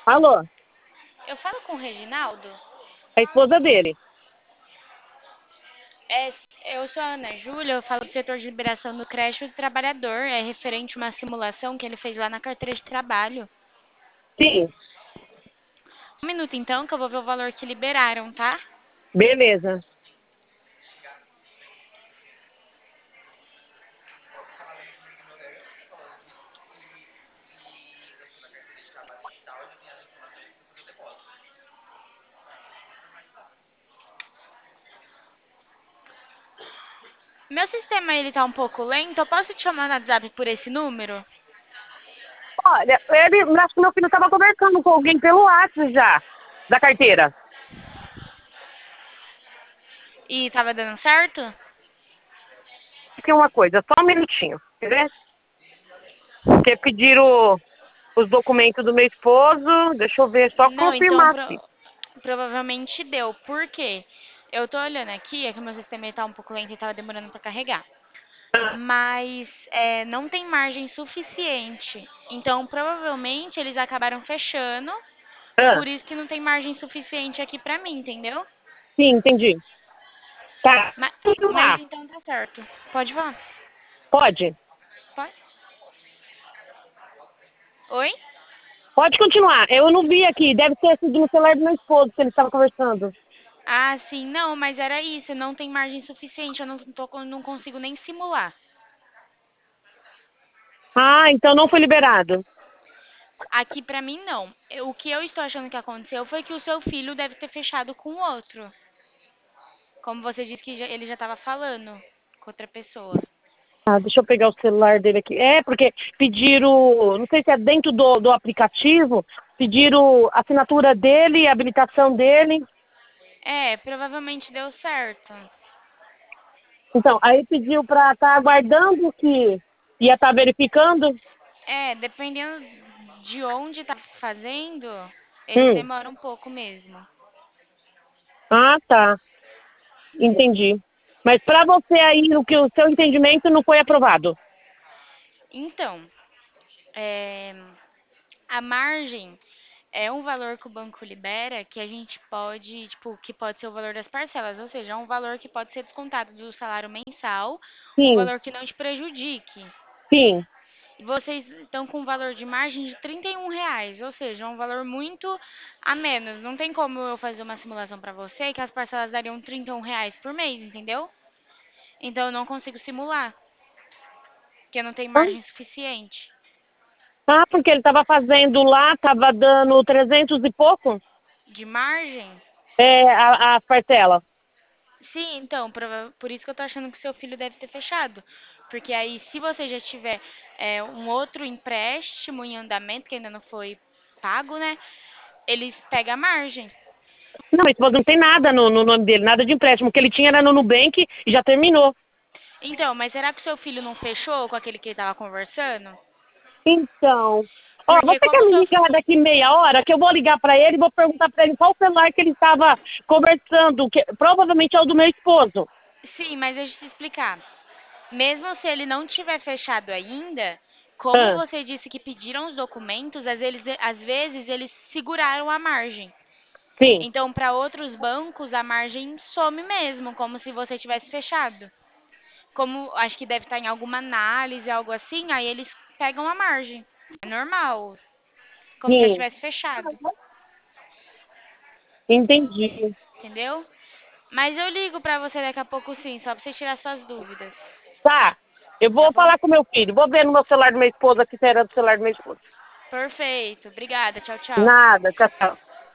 Alô, Eu falo com o Reginaldo. a esposa dele. É, eu sou a Ana Júlia, eu falo do setor de liberação do crédito do trabalhador. É referente a uma simulação que ele fez lá na carteira de trabalho. Sim, Um minuto então, que eu vou ver o valor que liberaram, tá? beleza. Meu sistema ele tá um pouco lento, eu posso te chamar no WhatsApp por esse número? Olha, acho que meu filho estava conversando com alguém pelo WhatsApp já, da carteira. E tava dando certo? Aqui uma coisa, só um minutinho, quer ver? Porque pediram os documentos do meu esposo, deixa eu ver, só Não, então confirmar aqui. provavelmente deu. Por quê? Eu tô olhando aqui, é que meu sistema ele tá um pouco lento e tava demorando pra carregar. Ah, Mas não tem margem suficiente. Então, provavelmente, eles acabaram fechando, ah, por isso que não tem margem suficiente aqui pra mim, entendeu? sim, entendi. Tá, Mas, mas continuar. então tá certo. Pode falar. Pode? Pode? Oi? Pode continuar. Eu não vi aqui, deve ter sido no celular do meu esposo que ele estava conversando. Ah, sim, não, mas era isso, não tem margem suficiente, eu não consigo nem simular. Ah, então não foi liberado. Aqui pra mim não. O que eu estou achando que aconteceu foi que o seu filho deve ter fechado com outro. Como você disse que ele já estava falando com outra pessoa. Ah, deixa eu pegar o celular dele aqui. É, porque pediram, não sei se é dentro do aplicativo, pediram a assinatura dele, a habilitação dele. É, provavelmente deu certo. Então, aí pediu para estar aguardando que ia estar verificando. É, dependendo de onde tá fazendo, eles Hum. demoram um pouco mesmo. Ah, tá. Entendi. Mas para você aí, o seu entendimento não foi aprovado. Então, é, a margem é um valor que o banco libera que a gente pode, tipo, que pode ser o valor das parcelas, ou seja, é um valor que pode ser descontado do salário mensal, um Sim, valor que não te prejudique. sim. E vocês estão com um valor de margem de R$ 31, ou seja, é um valor muito a menos. Não tem como eu fazer uma simulação para você que as parcelas dariam R$ 31 por mês, entendeu? Então eu não consigo simular, porque não tem Ah, margem suficiente porque ele estava fazendo lá, estava dando 300 e pouco, de margem. a parcela. Sim, então, por isso que eu tô achando que seu filho deve ter fechado. Porque aí, se você já tiver um outro empréstimo em andamento, que ainda não foi pago, né? Eles pegam a margem. Não, mas não tem nada no nome dele, nada de empréstimo. O que ele tinha era no Nubank e já terminou. Então, mas será que o seu filho não fechou com aquele que ele tava conversando? Então, ó, Porque você quer como o me seu... ligar daqui meia hora, que eu vou ligar para ele e vou perguntar para ele qual celular que ele estava conversando, que provavelmente é o do meu esposo. Sim, mas deixa eu te explicar. Mesmo se ele não tiver fechado ainda, como Ah, você disse que pediram os documentos, às vezes eles seguraram a margem. sim, Então, para outros bancos, a margem some mesmo, como se você tivesse fechado. Como acho que deve estar em alguma análise, algo assim, aí eles pegam a margem. É normal, como se ele sim, tivesse fechado, entendi. entendeu? Mas eu ligo pra você daqui a pouco sim, só pra você tirar suas dúvidas, Tá, eu tá vou bom? falar com meu filho, vou ver no meu celular do meu esposo aqui se era do celular do meu esposo. Perfeito, obrigada, tchau, tchau. Nada, tchau, tchau.